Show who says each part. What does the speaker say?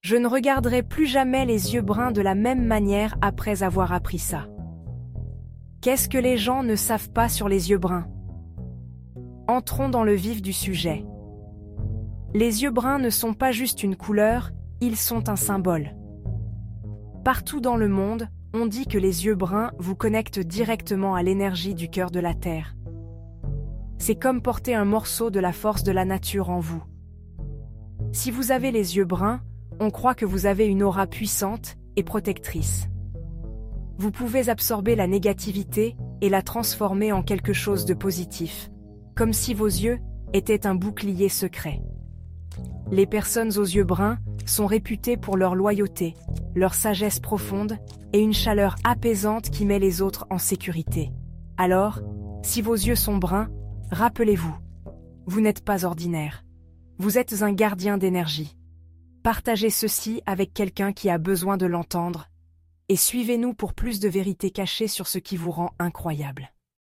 Speaker 1: Je ne regarderai plus jamais les yeux bruns de la même manière après avoir appris ça. Qu'est-ce que les gens ne savent pas sur les yeux bruns? Entrons dans le vif du sujet. Les yeux bruns ne sont pas juste une couleur, ils sont un symbole. Partout dans le monde, on dit que les yeux bruns vous connectent directement à l'énergie du cœur de la Terre. C'est comme porter un morceau de la force de la nature en vous. Si vous avez les yeux bruns, on croit que vous avez une aura puissante et protectrice. Vous pouvez absorber la négativité et la transformer en quelque chose de positif, comme si vos yeux étaient un bouclier secret. Les personnes aux yeux bruns sont réputées pour leur loyauté, leur sagesse profonde et une chaleur apaisante qui met les autres en sécurité. Alors, si vos yeux sont bruns, rappelez-vous, vous n'êtes pas ordinaire. Vous êtes un gardien d'énergie. Partagez ceci avec quelqu'un qui a besoin de l'entendre et suivez-nous pour plus de vérités cachées sur ce qui vous rend incroyable.